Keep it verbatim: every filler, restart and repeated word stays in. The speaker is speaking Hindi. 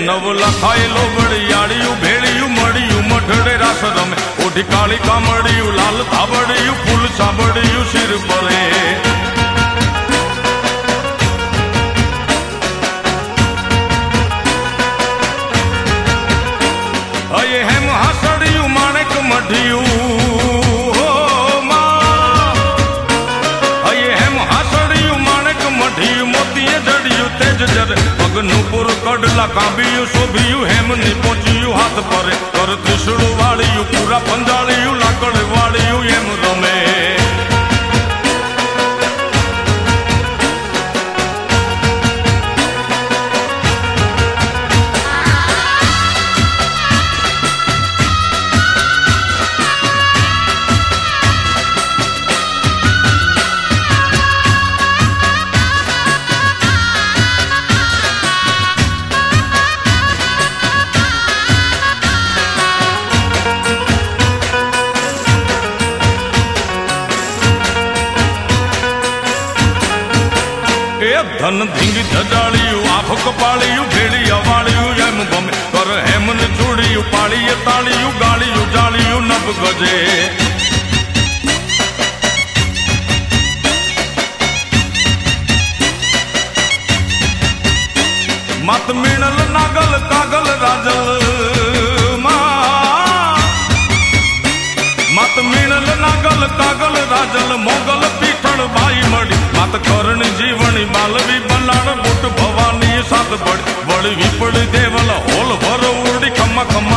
नव लखायेलो बड़ियाड़ियू भेड़ियू मड़ियू मठड़े रास रमे ओढ़ी काली कामड़ियू लाल धाबड़ियू फूल साबड़ियू सिर परे अये हेम हासड़ियू माणिक मढियू हो मां अये हेम हासड़ियू माणिक मढियू मोतीए जड़ियू तेज जर पगनुपुर कड़ला कांबियू शोभियू हेम नी पहुंचियू हाथ परे कर त्रिशूल वाड़ियू पूरा पंजाड़ियू लाकड़ वाड़ियू हेम रमे धन धिंगी धजाड़ियू आफ कपाड़ियू भेड़िया वाड़ियू हेम बमे कर हेमन चूड़ियू पाड़िए ताड़ियू गाड़ियू जाड़ियू नब गजे मत मीणल नागल कागल राजल मत मीणल नागल कागल राजल मोगल पीठल भाई मड़ी मत करण जीवनी बालवी बलाड़ बुट भवानी सात बड़ी बड़ी विपड़ी देवल होल भर उड़ी खम्मा खम्मा